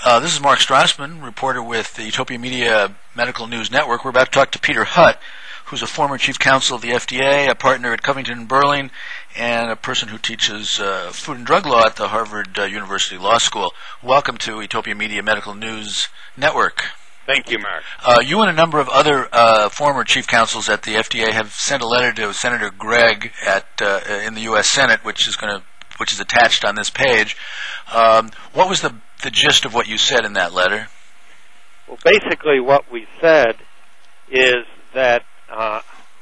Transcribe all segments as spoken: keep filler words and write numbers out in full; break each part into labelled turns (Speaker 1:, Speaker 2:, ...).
Speaker 1: Uh, this is Mark Strassman, reporter with the Utopia Media Medical News Network. We're about to talk to Peter Hutt, who's a former chief counsel of the F D A, a partner at Covington and Burling, and a person who teaches uh, food and drug law at the Harvard uh, University Law School. Welcome to Utopia Media Medical News Network.
Speaker 2: Thank you, Mark.
Speaker 1: Uh, you and a number of other uh, former chief counsels at the F D A have sent a letter to Senator Gregg at uh, in the U S Senate, which is going to which is attached on this page. Um, what was the the gist of what you said in that letter?
Speaker 2: Well, basically what we said is that uh,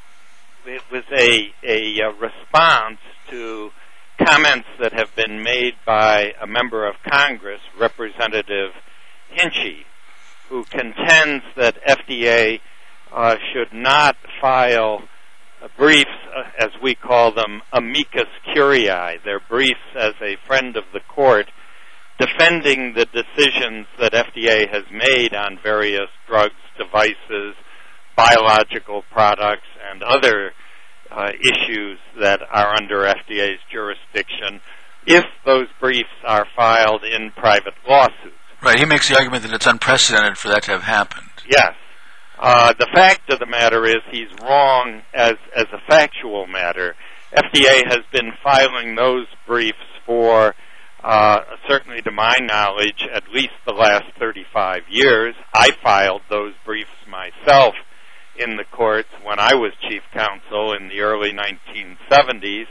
Speaker 2: it was a, a, a response to comments that have been made by a member of Congress, Representative Hinchey, who contends that F D A uh, should not file uh, briefs, uh, as we call them, amicus curiae. They're briefs as a friend of the court, defending the decisions that F D A has made on various drugs, devices, biological products, and other uh, issues that are under F D A's jurisdiction, if those briefs are filed in private lawsuits.
Speaker 1: Right. He makes the argument that it's unprecedented for that to have happened.
Speaker 2: Yes. Uh, the fact of the matter is he's wrong as, as a factual matter. F D A has been filing those briefs for Uh, certainly to my knowledge, at least the last thirty-five years. I filed those briefs myself in the courts when I was chief counsel in the early nineteen seventies,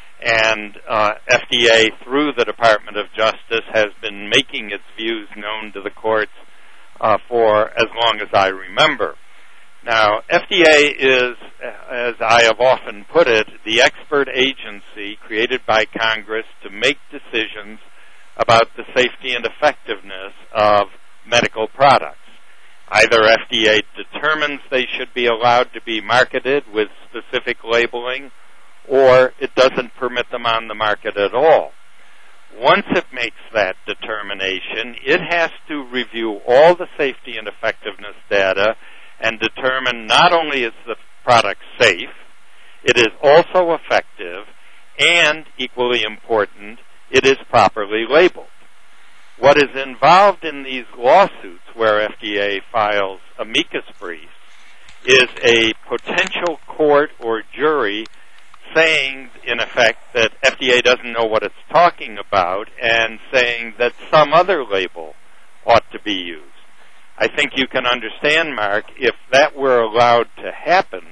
Speaker 2: and uh, F D A, through the Department of Justice, has been making its views known to the courts uh, for as long as I remember. Now, F D A is, as I have often put it, the expert agency created by Congress to make decisions about the safety and effectiveness of medical products. Either F D A determines they should be allowed to be marketed with specific labeling, or it doesn't permit them on the market at all. Once it makes that determination, it has to review all the safety and effectiveness data and determine not only is the product safe, it is also effective, and, equally important, it is properly labeled. What is involved in these lawsuits where F D A files amicus briefs is a potential court or jury saying, in effect, that F D A doesn't know what it's talking about and saying that some other label ought to be used. I think you can understand, Mark, if that were allowed to happen,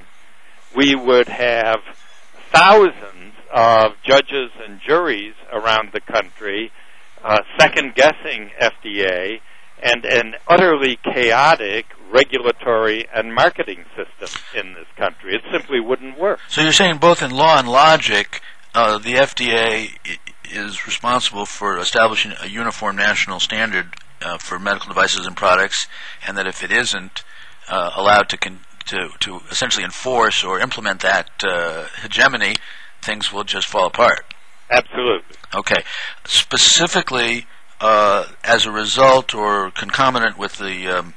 Speaker 2: we would have thousands of judges and juries around the country uh, second-guessing F D A and an utterly chaotic regulatory and marketing system in this country. It simply wouldn't work.
Speaker 1: So you're saying both in law and logic, uh, the F D A is responsible for establishing a uniform national standard Uh, for medical devices and products, and that if it isn't uh, allowed to, con- to to essentially enforce or implement that uh, hegemony, things will just fall apart.
Speaker 2: Absolutely.
Speaker 1: Okay. Specifically, uh, as a result or concomitant with the um,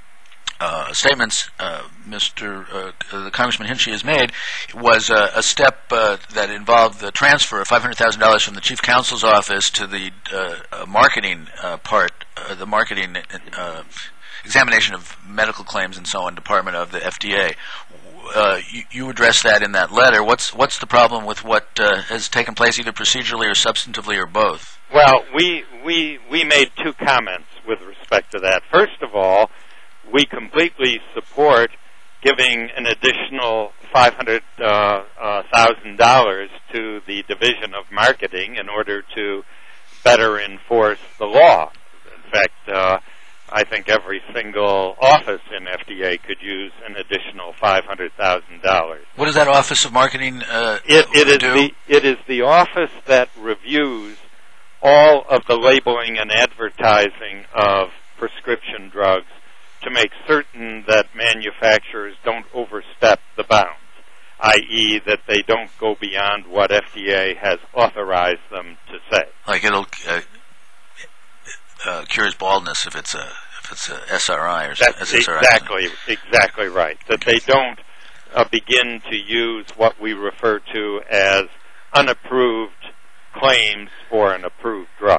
Speaker 1: uh, statements uh, Mister Uh, the Congressman Hinchey has made, was uh, a step uh, that involved the transfer of five hundred thousand dollars from the chief counsel's office to the uh, uh, marketing uh, part, uh, the marketing uh, examination of medical claims and so on, department of the F D A. Uh, you, you addressed that in that letter. What's what's the problem with what uh, has taken place, either procedurally or substantively or both?
Speaker 2: Well, we we we made two comments with respect to that. First of all, we completely support giving an additional five hundred thousand dollars uh, uh, to the Division of Marketing in order to better enforce the law. In fact, uh, I think every single office in F D A could use an additional five hundred thousand dollars.
Speaker 1: What does that Office of Marketing uh,
Speaker 2: it, it is
Speaker 1: do?
Speaker 2: The, it is the office that reviews all of the labeling and advertising of prescription drugs to make certain that manufacturers don't overstep the bounds, that is that they don't go beyond what F D A has authorized them to say.
Speaker 1: Like it'll uh, uh, cures baldness if it's a if it's a S R I or something.
Speaker 2: That's exactly exactly right. That they don't uh, begin to use what we refer to as unapproved claims for an approved drug.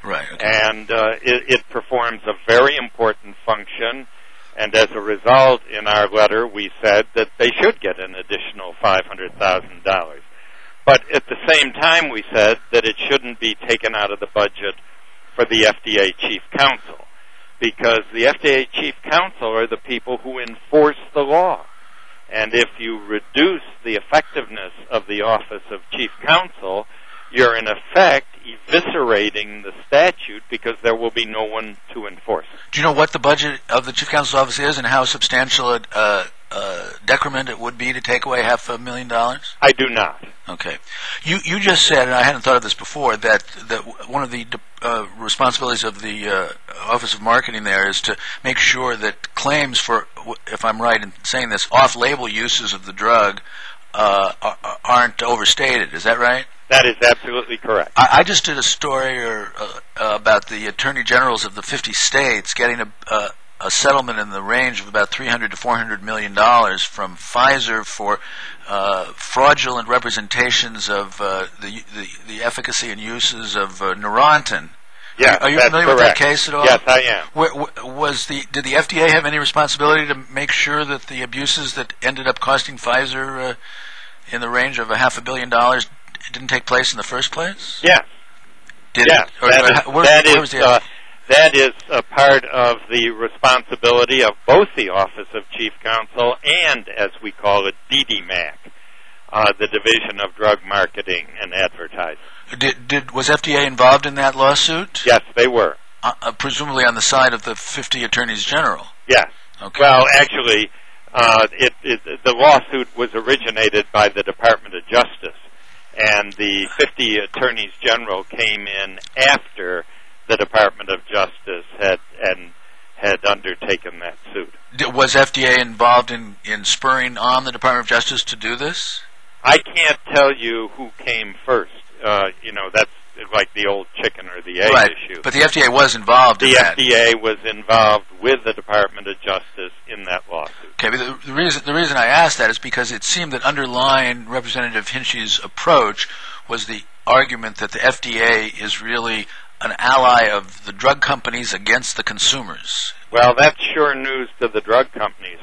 Speaker 1: Right. Okay.
Speaker 2: And uh, it, it performs a very important function. And as a result, in our letter, we said that they should get an additional five hundred thousand dollars. But at the same time, we said that it shouldn't be taken out of the budget for the F D A chief counsel, because the F D A chief counsel are the people who enforce the law. And if you reduce the effectiveness of the office of chief counsel, you're in effect eviscerating the statute because there will be no one to enforce it.
Speaker 1: Do you know what the budget of the chief counsel's office is and how substantial a uh, uh, decrement it would be to take away half a million dollars?
Speaker 2: I do not.
Speaker 1: Okay. You you just said, and I hadn't thought of this before, that that one of the uh, responsibilities of the uh, Office of Marketing there is to make sure that claims for, if I'm right in saying this, off-label uses of the drug uh, aren't overstated. Is that right?
Speaker 2: That is absolutely correct.
Speaker 1: I, I just did a story or, uh, about the attorney generals of the fifty states getting a, uh, a settlement in the range of about three hundred to four hundred million dollars from Pfizer for uh, fraudulent representations of uh, the, the the efficacy and uses of uh, Neurontin.
Speaker 2: Yes,
Speaker 1: are you
Speaker 2: that's
Speaker 1: familiar
Speaker 2: correct.
Speaker 1: with that case at all?
Speaker 2: Yes, I am.
Speaker 1: Where, was the did the F D A have any responsibility to make sure that the abuses that ended up costing Pfizer uh, in the range of a half a billion dollars didn't take place in the first place?
Speaker 2: Yes.
Speaker 1: Did
Speaker 2: yes.
Speaker 1: it? Or,
Speaker 2: that
Speaker 1: or,
Speaker 2: is,
Speaker 1: where,
Speaker 2: that,
Speaker 1: where
Speaker 2: is
Speaker 1: was the
Speaker 2: uh, that is a part of the responsibility of both the Office of Chief Counsel and, as we call it, D D M A C, uh, the Division of Drug Marketing and Advertising.
Speaker 1: Did, did was F D A involved in that lawsuit?
Speaker 2: Yes, they were.
Speaker 1: Uh, uh, presumably on the side of the fifty attorneys general.
Speaker 2: Yes.
Speaker 1: Okay.
Speaker 2: Well, actually, uh, it, it, the lawsuit was originated by the Department of Justice, and the fifty attorneys general came in after the Department of Justice had and had undertaken that suit.
Speaker 1: Did, was F D A involved in, in spurring on the Department of Justice to do this?
Speaker 2: I can't tell you who came first. Uh, you know, that's like the old chicken or the egg
Speaker 1: right.
Speaker 2: issue.
Speaker 1: But the F D A was involved
Speaker 2: the
Speaker 1: in that.
Speaker 2: The F D A was involved with the Department of Justice in that lawsuit.
Speaker 1: Okay, but the, the reason the reason I asked that is because it seemed that underlying Representative Hinchy's approach was the argument that the F D A is really an ally of the drug companies against the consumers.
Speaker 2: Well, that's sure news to the drug companies.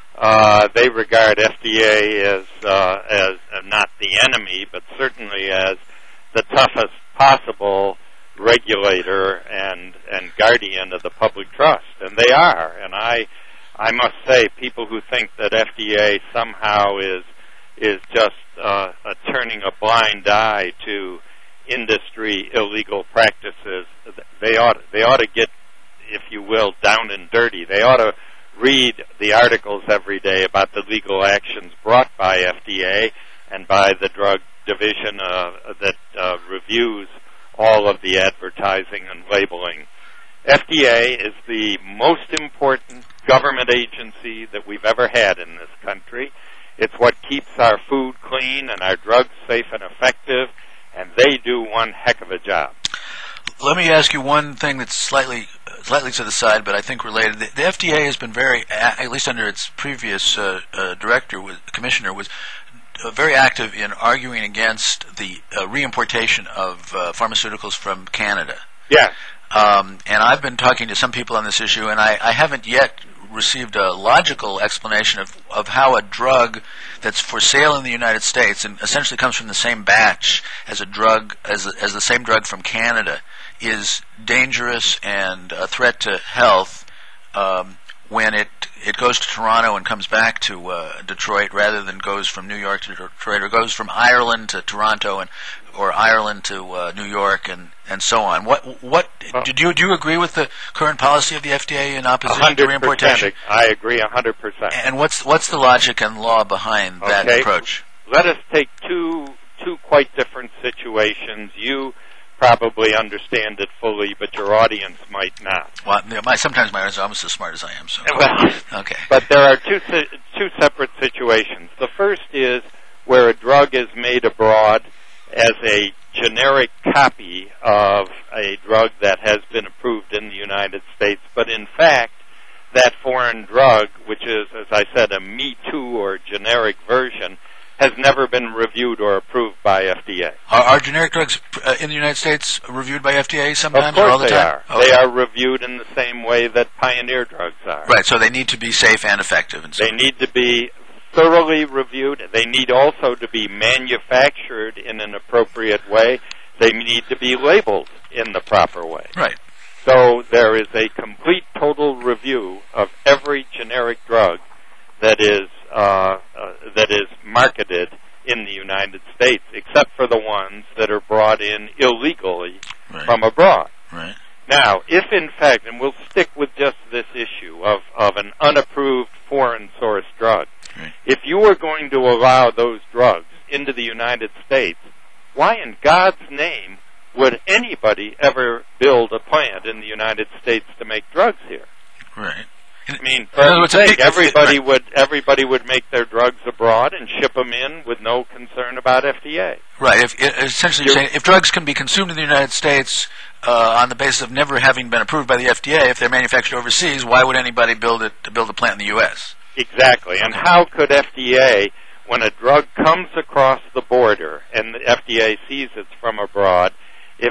Speaker 2: Uh, they regard F D A as uh, as uh, not the enemy, but certainly as the toughest possible regulator and and guardian of the public trust, and they are. And I I must say, people who think that F D A somehow is is just uh, a turning a blind eye to industry illegal practices, they ought they ought to get, if you will, down and dirty. They ought to read the articles every day about the legal actions brought by F D A and by the drug division uh, that uh, reviews all of the advertising and labeling. F D A is the most important government agency that we've ever had in this country. It's what keeps our food clean and our drugs safe and effective, and they do one heck of a job.
Speaker 1: Let me ask you one thing that's slightly slightly to the side, but I think related. The, the F D A has been very, at least under its previous uh, uh, director, was, commissioner, was uh, very active in arguing against the uh, reimportation of uh, pharmaceuticals from Canada.
Speaker 2: Yeah.
Speaker 1: Um, and I've been talking to some people on this issue, and I, I haven't yet received a logical explanation of, of how a drug that's for sale in the United States and essentially comes from the same batch as a drug, as, a, as the same drug from Canada, is dangerous and a threat to health um, when it it goes to Toronto and comes back to uh, Detroit, rather than goes from New York to Detroit, or goes from Ireland to Toronto, and or Ireland to uh, New York, and, and so on. What what
Speaker 2: well,
Speaker 1: do you do you agree with the current policy of the F D A in opposition to reimportation?
Speaker 2: I agree a hundred percent.
Speaker 1: And what's what's the logic and law behind that
Speaker 2: okay.
Speaker 1: approach?
Speaker 2: Let us take two two quite different situations. You probably understand it fully, but your audience might not.
Speaker 1: Well, my, sometimes my audience is almost as smart as I am. So
Speaker 2: well,
Speaker 1: okay.
Speaker 2: But there are two two separate situations. The first is where a drug is made abroad as a generic copy of a drug that has been approved in the United States, but in fact, that foreign drug, which is, as I said, a Me Too or generic version, has never been reviewed or approved by F D A.
Speaker 1: Are, are generic drugs uh, in the United States reviewed by F D A sometimes
Speaker 2: Of course
Speaker 1: or all the
Speaker 2: they
Speaker 1: time?
Speaker 2: are.
Speaker 1: Oh.
Speaker 2: They are reviewed in the same way that Pioneer drugs are.
Speaker 1: Right, so they need to be safe and effective. And so
Speaker 2: They need to be thoroughly reviewed. They need also to be manufactured in an appropriate way. They need to be labeled in the proper way.
Speaker 1: Right.
Speaker 2: So there is a complete total review of every generic drug that is uh, uh, that is marketed in the United States, except for the ones that are brought in illegally
Speaker 1: Right.
Speaker 2: from abroad.
Speaker 1: Right.
Speaker 2: Now, if in fact, and we'll stick with just this issue of, of an unapproved foreign source drug,
Speaker 1: Right.
Speaker 2: if you were going to allow those drugs into the United States, why in God's name would anybody ever build a plant in the United States to make drugs here?
Speaker 1: Right.
Speaker 2: I mean, for
Speaker 1: In other words, a
Speaker 2: sake,
Speaker 1: big-
Speaker 2: everybody
Speaker 1: right.
Speaker 2: would everybody would make their drugs abroad and ship them in with no concern about F D A.
Speaker 1: Right. If, if, essentially, you're saying if drugs can be consumed in the United States uh, on the basis of never having been approved by the F D A, if they're manufactured overseas, why would anybody build it to build a plant in the U S?
Speaker 2: Exactly. And how could F D A, when a drug comes across the border and the F D A sees it's from abroad, if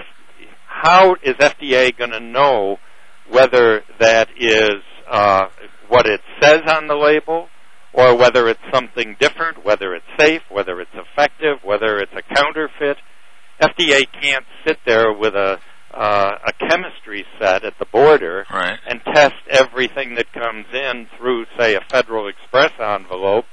Speaker 2: how is F D A going to know whether that is uh, what it says on the label, or whether it's something different, whether it's safe, whether it's effective, whether it's a counterfeit? F D A can't sit there with a uh, a chemistry set at the border
Speaker 1: Right.
Speaker 2: and test everything that comes in through, say, a Federal Express envelope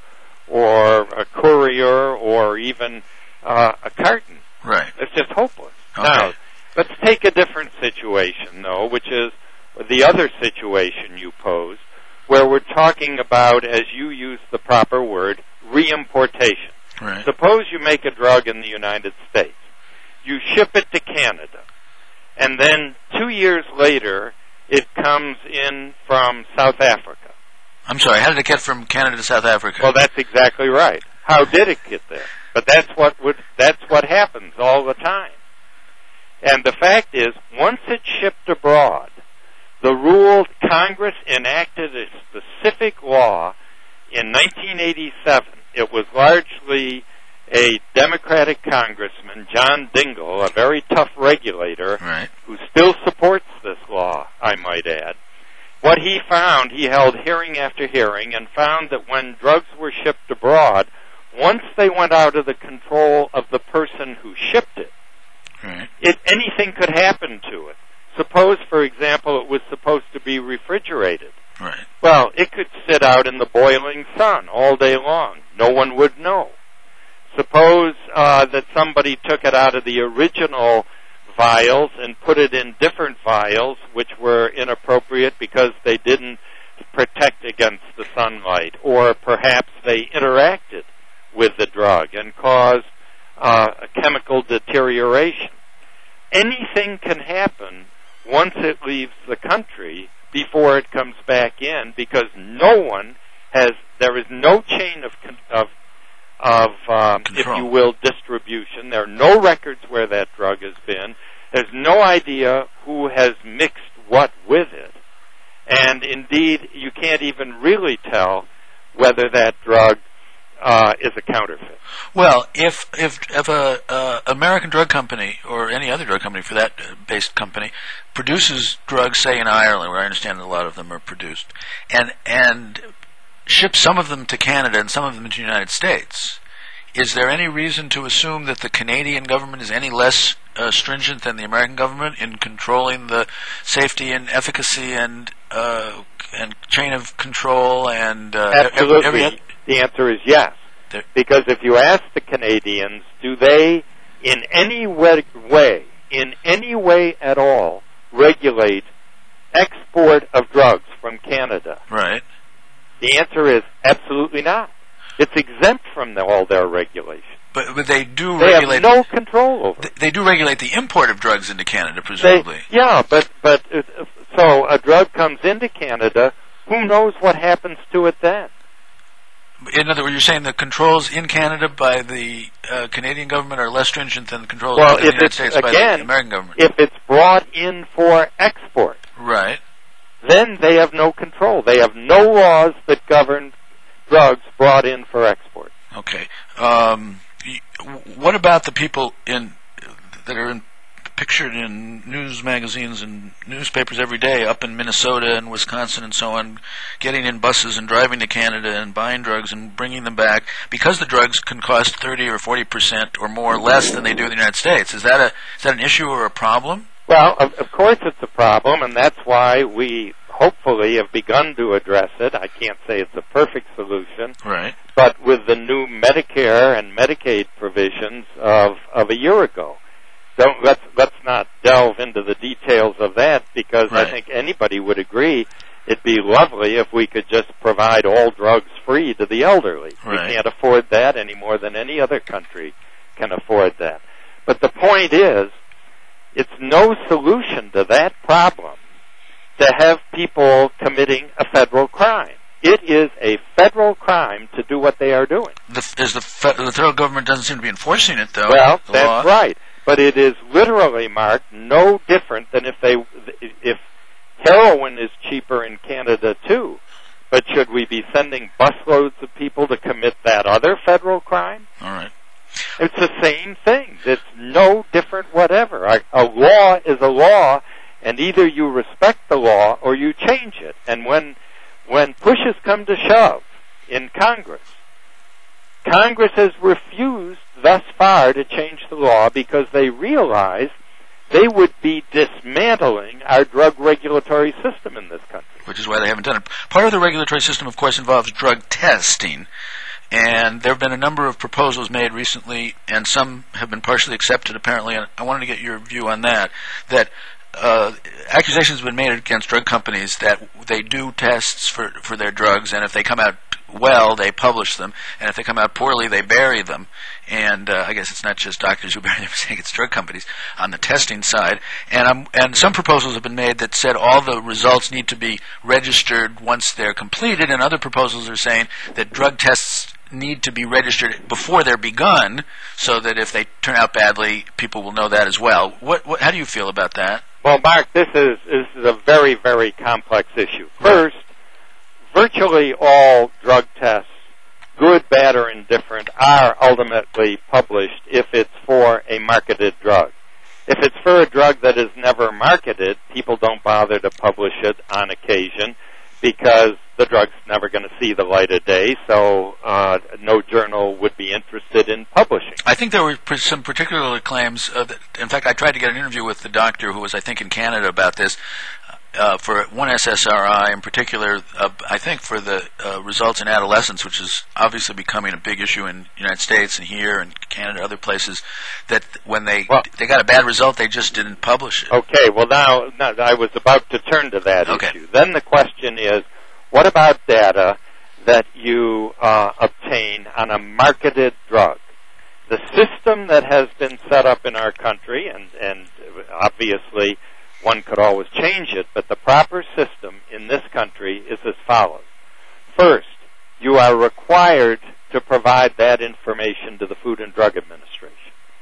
Speaker 2: or a courier or even uh, a carton.
Speaker 1: Right.
Speaker 2: It's just hopeless.
Speaker 1: Okay.
Speaker 2: Now, let's take a different situation, though, which is the other situation you posed, where we're talking about, as you use the proper word, reimportation.
Speaker 1: Right.
Speaker 2: Suppose you make a drug in the United States. You ship it to Canada. And then two years later, it comes in from South Africa.
Speaker 1: I'm sorry. How did it get from Canada to South Africa?
Speaker 2: Well, that's exactly right. How did it get there? But that's what would, that's what happens all the time. And the fact is, once it's shipped abroad, the rule, Congress enacted a specific law in nineteen eighty-seven. It was largely a Democratic congressman, John Dingell, a very tough regulator,
Speaker 1: Right.
Speaker 2: who still supports this law, I might add. What he found, he held hearing after hearing and found that when drugs were shipped abroad, once they went out of the control of the person who shipped it,
Speaker 1: Right.
Speaker 2: it anything could happen to it. Suppose, for example, it was supposed to be refrigerated.
Speaker 1: Right.
Speaker 2: Well, it could sit out in the boiling sun all day long. No one would know. Suppose uh, that somebody took it out of the original vials and put it in different vials, which were inappropriate because they didn't protect against the sunlight, or perhaps they interacted with the drug and caused uh, a chemical deterioration. Anything can happen once it leaves the country before it comes back in, because no one has, there is no chain of, of, of um, if you will, distribution. There are no records where that drug has been. There's no idea who has mixed what with it. And indeed, you can't even really tell whether that drug uh, is a counterfeit.
Speaker 1: Well, if if if a uh, American drug company or any other drug company for that uh, based company produces drugs, say in Ireland, where I understand a lot of them are produced, and and ships some of them to Canada and some of them to the United States, is there any reason to assume that the Canadian government is any less uh, stringent than the American government in controlling the safety and efficacy and uh, and chain of control and uh,
Speaker 2: Absolutely.
Speaker 1: every, every
Speaker 2: The answer is yes.
Speaker 1: There-
Speaker 2: Because if you ask the Canadians, do they in any way, way, in any way at all, regulate export of drugs from Canada?
Speaker 1: right.
Speaker 2: The answer is absolutely not. It's exempt from the, all their regulations.
Speaker 1: But, but they do
Speaker 2: They
Speaker 1: regulate.
Speaker 2: have no control over it.
Speaker 1: They do regulate the import of drugs into Canada,
Speaker 2: They,
Speaker 1: presumably.
Speaker 2: yeah, but but uh, so a drug comes into Canada. Who knows what happens to it then?
Speaker 1: In other words, you're saying the controls in Canada by the uh, Canadian government are less stringent than the controls
Speaker 2: Well,
Speaker 1: in the
Speaker 2: if
Speaker 1: United
Speaker 2: it's
Speaker 1: States by
Speaker 2: again,
Speaker 1: the American government.
Speaker 2: if it's brought in for export,
Speaker 1: Right.
Speaker 2: then they have no control. They have no laws that govern drugs brought in for export.
Speaker 1: Okay. Um, what about the people in that are in, pictured in news magazines and newspapers every day up in Minnesota and Wisconsin and so on, getting in buses and driving to Canada and buying drugs and bringing them back because the drugs can cost thirty or forty percent or more less than they do in the United States? Is that a is that an issue or a problem?
Speaker 2: Well, of, of course it's a problem, and that's why we hopefully have begun to address it. I can't say it's a perfect solution.
Speaker 1: Right.
Speaker 2: But with the new Medicare and Medicaid provisions of, of a year ago. Don't let's let's not delve into the details of that, because
Speaker 1: right.
Speaker 2: I think anybody would agree it'd be lovely if we could just provide all drugs free to the elderly.
Speaker 1: Right.
Speaker 2: We can't afford that any more than any other country can afford that. But the point is, it's no solution to that problem to have people committing a federal crime. It is a federal crime to do what they are doing.
Speaker 1: The, is the, fe- the federal government doesn't seem to be enforcing it, though.
Speaker 2: Well,
Speaker 1: the
Speaker 2: that's
Speaker 1: law.
Speaker 2: right. But it is literally, Mark, no different than if they if heroin is cheaper in Canada too. But should we be sending busloads of people to commit that other federal crime?
Speaker 1: All right.
Speaker 2: It's the same thing. It's no different whatever. A, a law is a law, and either you respect the law or you change it. And when when push has come to shove in Congress, Congress has refused thus far to change the law because they realize they would be dismantling our drug regulatory system in this country.
Speaker 1: Which is why they haven't done it. Part of the regulatory system, of course, involves drug testing. And there have been a number of proposals made recently, and some have been partially accepted, apparently. And I wanted to get your view on that, that uh, accusations have been made against drug companies that they do tests for, for their drugs, and if they come out well, they publish them, and if they come out poorly, they bury them. And uh, I guess it's not just doctors who bury them, saying it's drug companies on the testing side. And um, and some proposals have been made that said all the results need to be registered once they're completed, and other proposals are saying that drug tests need to be registered before they're begun, so that if they turn out badly, people will know that as well. What, what how do you feel about that?
Speaker 2: Well, Mark, this is this is a very, very complex issue. First, virtually all drug tests, good, bad, or indifferent, are ultimately published if it's for a marketed drug. If it's for a drug that is never marketed, people don't bother to publish it on occasion because the drug's never going to see the light of day, so uh, no journal would be interested in publishing.
Speaker 1: I think there were some particular claims. Uh, that, in fact, I tried to get an interview with the doctor who was, I think, in Canada about this. Uh, for one S S R I in particular, uh, I think for the uh, results in adolescents, which is obviously becoming a big issue in the United States and here and Canada, other places, that when they
Speaker 2: well,
Speaker 1: they got a bad result, they just didn't publish it.
Speaker 2: Okay, well now, now I was about to turn to that
Speaker 1: okay.
Speaker 2: issue. Then the question is, what about data that you uh, obtain on a marketed drug? The system that has been set up in our country, and, and obviously one could always change it, but the proper system in this country is as follows. First, you are required to provide that information to the Food and Drug Administration.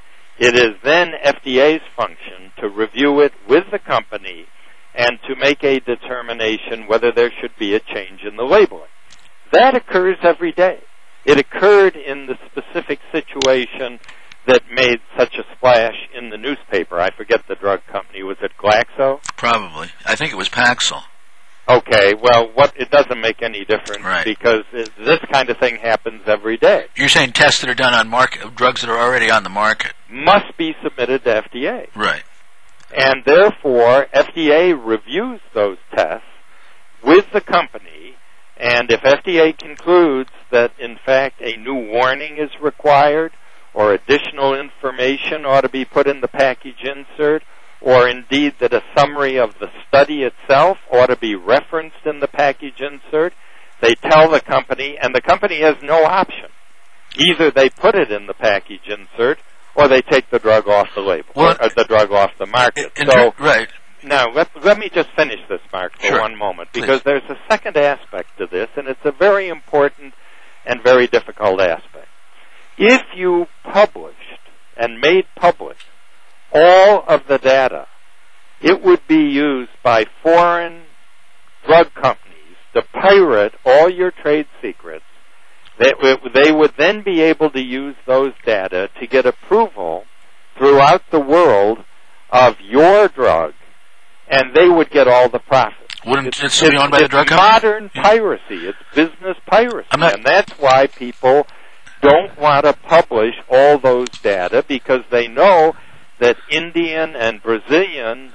Speaker 2: It is then F D A's function to review it with the company and to make a determination whether there should be a change in the labeling. That occurs every day. It occurred in the specific situation that made such a splash in the newspaper. I forget the drug company. Was it Glaxo?
Speaker 1: Probably. I think it was Paxil.
Speaker 2: Okay, well, what it doesn't make any difference
Speaker 1: right.
Speaker 2: because it, this kind of thing happens every day.
Speaker 1: You're saying tests that are done on market, drugs that are already on the market,
Speaker 2: must be submitted to F D A.
Speaker 1: Right.
Speaker 2: And therefore, F D A reviews those tests with the company, and if F D A concludes that, in fact, a new warning is required, or additional information ought to be put in the package insert, or indeed that a summary of the study itself ought to be referenced in the package insert, they tell the company, and the company has no option. Either they put it in the package insert, or they take the drug off the label,
Speaker 1: well,
Speaker 2: or, or the drug off the market.
Speaker 1: In,
Speaker 2: so,
Speaker 1: right.
Speaker 2: Now, let, let me just finish this, Mark, for
Speaker 1: sure.
Speaker 2: one moment,
Speaker 1: Please.
Speaker 2: because there's a second aspect to this, and it's a very important and very difficult aspect. If you published and made public all of the data, it would be used by foreign drug companies to pirate all your trade secrets They, they would then be able to use those data to get approval throughout the world of your drug, and they would get all the profit.
Speaker 1: Wouldn't
Speaker 2: it's,
Speaker 1: it still be owned by
Speaker 2: it's
Speaker 1: the drug company?
Speaker 2: modern piracy. It's business piracy.
Speaker 1: Not,
Speaker 2: and that's why people don't want to publish all those data, because they know that Indian and Brazilian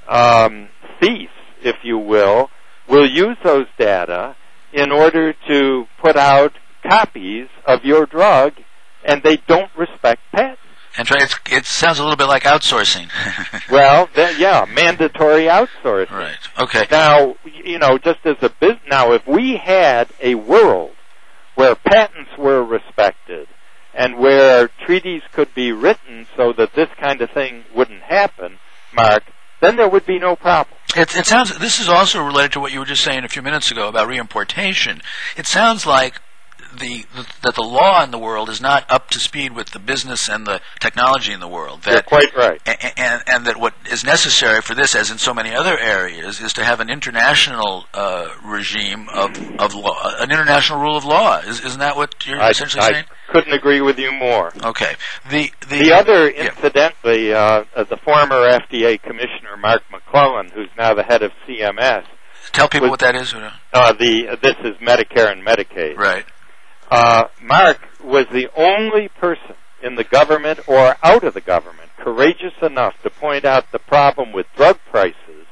Speaker 2: um, thieves, if you will, will use those data in order to put out copies of your drug, and they don't respect patents.
Speaker 1: And try, it's, it sounds a little bit like outsourcing.
Speaker 2: Well, then, yeah, mandatory outsourcing.
Speaker 1: Right. Okay.
Speaker 2: Now, you know, just as a business, now if we had a world where patents were respected and where treaties could be written so that this kind of thing wouldn't happen, Mark, then there would be no problem.
Speaker 1: It, it sounds. This is also related to what you were just saying a few minutes ago about reimportation. It sounds like The, the, that the law in the world is not up to speed with the business and the technology in the world. That,
Speaker 2: You're quite right.
Speaker 1: And, and, and that what is necessary for this, as in so many other areas, is to have an international uh, regime of, of law, an international rule of law. Is, isn't that what you're
Speaker 2: I,
Speaker 1: essentially
Speaker 2: I
Speaker 1: saying?
Speaker 2: couldn't agree with you more.
Speaker 1: Okay. The the,
Speaker 2: the other,
Speaker 1: yeah.
Speaker 2: incidentally, uh, the former F D A Commissioner, Mark McClellan, who's now the head of C M S.
Speaker 1: Tell people
Speaker 2: was,
Speaker 1: what that is. Or no?
Speaker 2: uh, the This is Medicare and Medicaid.
Speaker 1: Right.
Speaker 2: Uh, Mark was the only person in the government or out of the government courageous enough to point out the problem with drug prices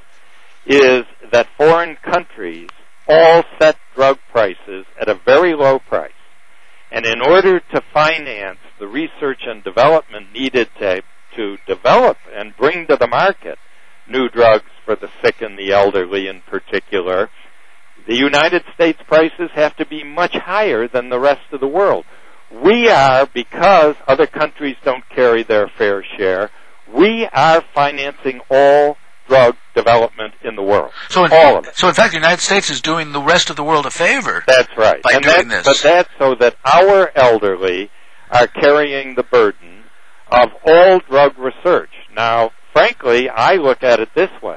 Speaker 2: is that foreign countries all set drug prices at a very low price. And in order to finance the research and development needed to, to develop and bring to the market new drugs for the sick and the elderly in particular, the United States prices have to be much higher than the rest of the world. We are, because other countries don't carry their fair share, we are financing all drug development in the world.
Speaker 1: So in,
Speaker 2: all of it.
Speaker 1: So in fact, the United States is doing the rest of the world a favor.
Speaker 2: That's right.
Speaker 1: By
Speaker 2: and
Speaker 1: doing
Speaker 2: that's,
Speaker 1: this.
Speaker 2: But that's so that our elderly are carrying the burden of all drug research. Now, frankly, I look at it this way.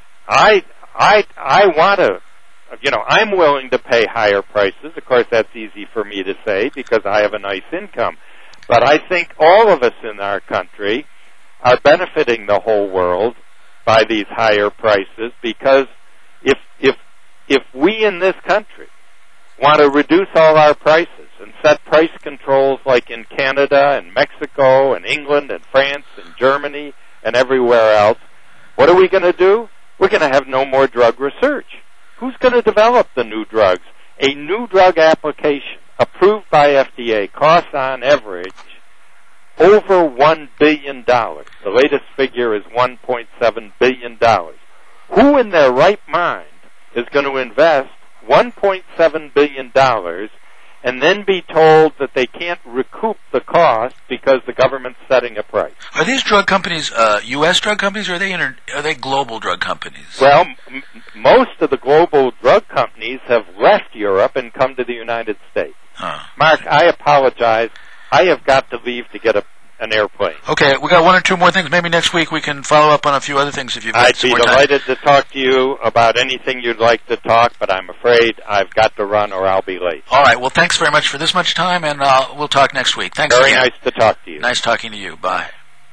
Speaker 2: I, I, I want to You know, I'm willing to pay higher prices. Of course, that's easy for me to say because I have a nice income. But I think all of us in our country are benefiting the whole world by these higher prices, because if if if we in this country want to reduce all our prices and set price controls like in Canada and Mexico and England and France and Germany and everywhere else, what are we going to do? We're going to have no more drug research. Who's going to develop the new drugs? A new drug application approved by F D A costs on average over one billion dollars. The latest figure is one point seven billion dollars. Who in their right mind is going to invest one point seven billion dollars and then be told that they can't recoup the cost because the government's setting a price?
Speaker 1: Are these drug companies uh, U S drug companies, or are they inter- are they global drug companies?
Speaker 2: Well, m- most of the global drug companies have left Europe and come to the United States.
Speaker 1: Huh.
Speaker 2: Mark, I apologize. I have got to leave to get a, an airplane.
Speaker 1: Okay, we got one or two more things. Maybe next week we can follow up on a few other things if you've got
Speaker 2: I'd
Speaker 1: some
Speaker 2: be
Speaker 1: more time.
Speaker 2: delighted to talk to you about anything you'd like to talk, but I'm afraid I've got to run or I'll be late.
Speaker 1: All right, well, thanks very much for this much time, and uh, we'll talk next week. Thanks
Speaker 2: Very
Speaker 1: again.
Speaker 2: nice to talk to you.
Speaker 1: Nice talking to you. Bye.